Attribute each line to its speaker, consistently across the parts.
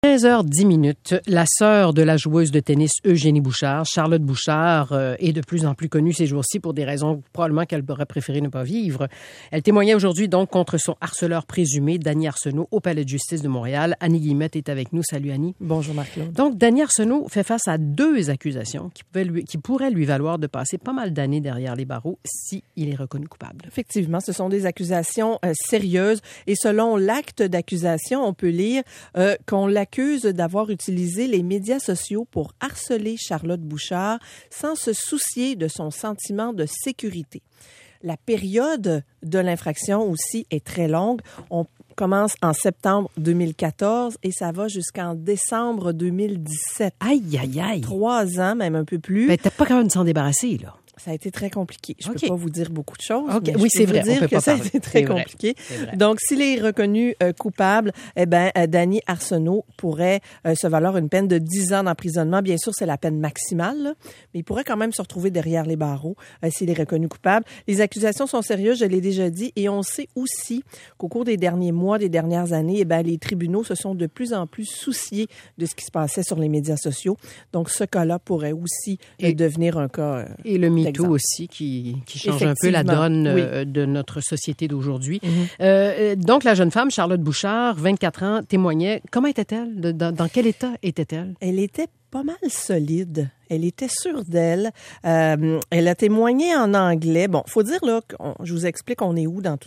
Speaker 1: 15h10, la sœur de la joueuse de tennis Eugénie Bouchard, Charlotte Bouchard, est de plus en plus connue ces jours-ci pour des raisons probablement qu'elle aurait préféré ne pas vivre. Elle témoignait aujourd'hui donc contre son harceleur présumé, Danny Arsenault, au Palais de justice de Montréal. Annie Guillemette est avec nous. Salut Annie.
Speaker 2: Bonjour Marc-Claude.
Speaker 1: Donc Danny Arsenault fait face à 2 accusations qui pourraient lui valoir de passer pas mal d'années derrière les barreaux s'il est reconnu coupable.
Speaker 2: Effectivement, ce sont des accusations sérieuses et selon l'acte d'accusation, on peut lire qu'on l'accuse d'avoir utilisé les médias sociaux pour harceler Charlotte Bouchard sans se soucier de son sentiment de sécurité. La période de l'infraction aussi est très longue. On commence en septembre 2014 et ça va jusqu'en décembre 2017.
Speaker 1: Aïe, aïe, aïe.
Speaker 2: 3 ans, même un peu plus.
Speaker 1: Ben, t'as pas quand même de s'en débarrasser, là.
Speaker 2: Ça a été très compliqué. Je peux pas vous dire beaucoup de choses.
Speaker 1: Okay.
Speaker 2: Mais
Speaker 1: oui, c'est vrai.
Speaker 2: Dire
Speaker 1: on peut
Speaker 2: que
Speaker 1: pas
Speaker 2: ça
Speaker 1: parler.
Speaker 2: a été très compliqué. Donc, s'il est reconnu coupable, Danny Arsenault pourrait se valoir une peine de 10 ans d'emprisonnement. Bien sûr, c'est la peine maximale, là, mais il pourrait quand même se retrouver derrière les barreaux s'il est reconnu coupable. Les accusations sont sérieuses, je l'ai déjà dit, et on sait aussi qu'au cours des derniers mois, des dernières années, les tribunaux se sont de plus en plus souciés de ce qui se passait sur les médias sociaux. Donc, ce cas-là pourrait aussi devenir un cas
Speaker 1: et le MeToo aussi, qui change un peu la donne de notre société d'aujourd'hui. Mm-hmm. Donc, la jeune femme, Charlotte Bouchard, 24 ans, témoignait. Comment était-elle? Dans quel état était-elle?
Speaker 2: Elle était pas mal solide. Elle était sûre d'elle. Elle a témoigné en anglais. Bon, faut dire, là, je vous explique on est où dans tout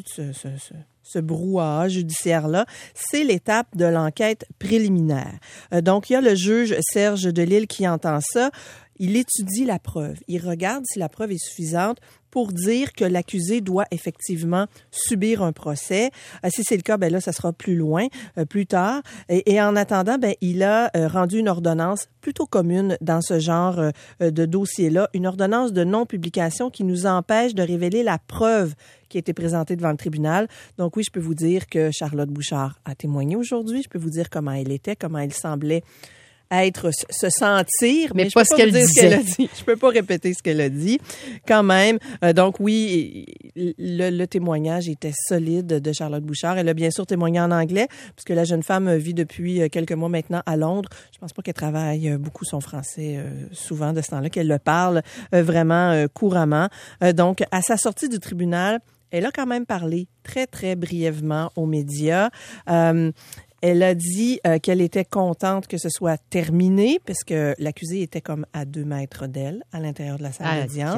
Speaker 2: ce brouhaha judiciaire-là. C'est l'étape de l'enquête préliminaire. Donc, il y a le juge Serge Delisle qui entend ça. Il étudie la preuve. Il regarde si la preuve est suffisante pour dire que l'accusé doit effectivement subir un procès. Si c'est le cas, là, ça sera plus loin, plus tard. Et en attendant, il a rendu une ordonnance plutôt commune dans ce genre de dossier-là, une ordonnance de non-publication qui nous empêche de révéler la preuve qui a été présentée devant le tribunal. Donc oui, je peux vous dire que Charlotte Bouchard a témoigné aujourd'hui. Je peux vous dire comment elle était, comment elle semblait se sentir, mais
Speaker 1: pas ce qu'elle disait.
Speaker 2: Je peux pas répéter ce qu'elle a dit. Quand même, donc oui, le témoignage était solide de Charlotte Bouchard. Elle a bien sûr témoigné en anglais, puisque la jeune femme vit depuis quelques mois maintenant à Londres. Je pense pas qu'elle travaille beaucoup son français souvent de ce temps-là, qu'elle le parle vraiment couramment. Donc, à sa sortie du tribunal, elle a quand même parlé très, très brièvement aux médias. Elle a dit qu'elle était contente que ce soit terminé parce que l'accusé était comme à 2 mètres d'elle à l'intérieur de la salle d'audience.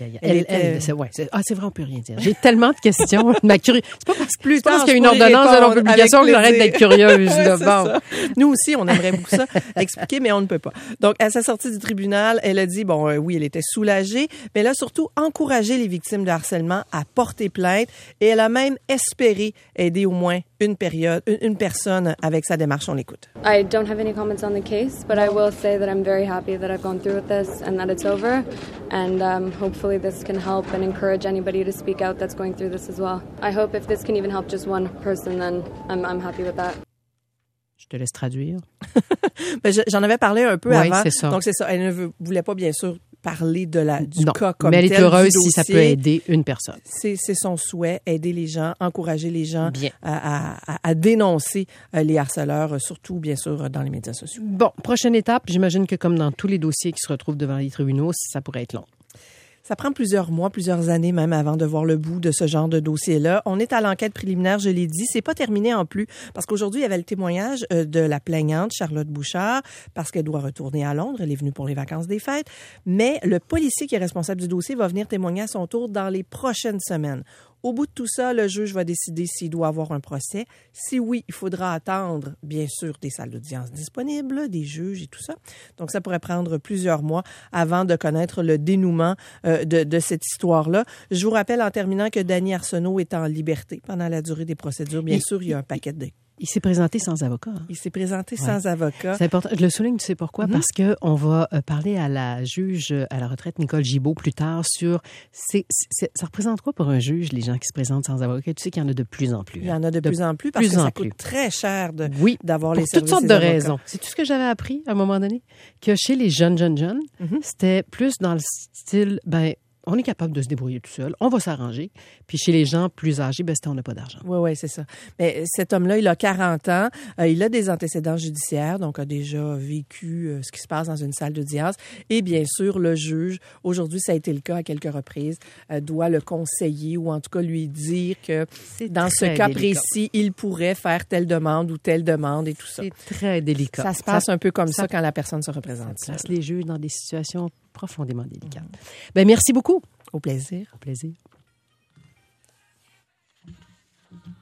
Speaker 1: C'est vrai, on peut rien dire. J'ai tellement de questions. C'est pas parce qu'il y a une ordonnance de non-publication que j'arrête d'être curieuse. Là. Bon.
Speaker 2: Nous aussi, on aimerait beaucoup ça expliquer, mais on ne peut pas. Donc, à sa sortie du tribunal, elle a dit, oui, elle était soulagée, mais elle a surtout encouragé les victimes de harcèlement à porter plainte et elle a même espéré aider au moins une personne avec sa démarche. On l'écoute.
Speaker 3: I don't have any comments on the case, but I will say that I'm very happy that I've gone through with this and that it's over. And hopefully this can help and encourage anybody to speak out that's going through this as well. I hope if this can even help just one person, then I'm happy with that.
Speaker 1: Je te laisse traduire.
Speaker 2: J'en avais parlé un peu avant.
Speaker 1: C'est ça.
Speaker 2: Donc, c'est ça. Elle ne voulait pas, bien sûr, parler du cas comme tel.
Speaker 1: Mais elle est heureuse si ça peut aider une personne.
Speaker 2: C'est son souhait, aider les gens, encourager les gens à dénoncer les harceleurs, surtout, bien sûr, dans les médias sociaux.
Speaker 1: Bon, prochaine étape, j'imagine que comme dans tous les dossiers qui se retrouvent devant les tribunaux, ça pourrait être long.
Speaker 2: Ça prend plusieurs mois, plusieurs années même avant de voir le bout de ce genre de dossier-là. On est à l'enquête préliminaire, je l'ai dit. C'est pas terminé en plus, parce qu'aujourd'hui, il y avait le témoignage de la plaignante, Charlotte Bouchard, parce qu'elle doit retourner à Londres. Elle est venue pour les vacances des fêtes. Mais le policier qui est responsable du dossier va venir témoigner à son tour dans les prochaines semaines. Au bout de tout ça, le juge va décider s'il doit avoir un procès. Si oui, il faudra attendre, bien sûr, des salles d'audience disponibles, des juges et tout ça. Donc, ça pourrait prendre plusieurs mois avant de connaître le dénouement de cette histoire-là. Je vous rappelle en terminant que Danny Arsenault est en liberté pendant la durée des procédures. Bien sûr, il y a un paquet de...
Speaker 1: Il s'est présenté sans avocat.
Speaker 2: Il s'est présenté sans avocat.
Speaker 1: C'est important. Je le souligne, tu sais pourquoi? Parce que on va parler à la juge à la retraite, Nicole Gibault, plus tard sur... ça représente quoi pour un juge, les gens qui se présentent sans avocat? Tu sais qu'il y en a de plus en plus.
Speaker 2: Il y en a de plus en plus parce que ça coûte très cher d'avoir les services
Speaker 1: pour toutes sortes de raisons. C'est tout ce que j'avais appris à un moment donné, que chez les jeunes, c'était plus dans le style... on est capable de se débrouiller tout seul, on va s'arranger. Puis chez les gens plus âgés, on n'a pas d'argent.
Speaker 2: Oui, c'est ça. Mais cet homme-là, il a 40 ans, il a des antécédents judiciaires, donc a déjà vécu ce qui se passe dans une salle d'audience. Et bien sûr, le juge, aujourd'hui, ça a été le cas à quelques reprises, doit le conseiller ou en tout cas lui dire que dans ce cas précis, il pourrait faire telle demande ou telle demande et tout ça.
Speaker 1: C'est très délicat.
Speaker 2: Ça se passe un peu comme ça quand la personne se représente.
Speaker 1: Ça place les juges dans des situations profondément délicates. Merci beaucoup.
Speaker 2: Au plaisir.
Speaker 1: Au plaisir.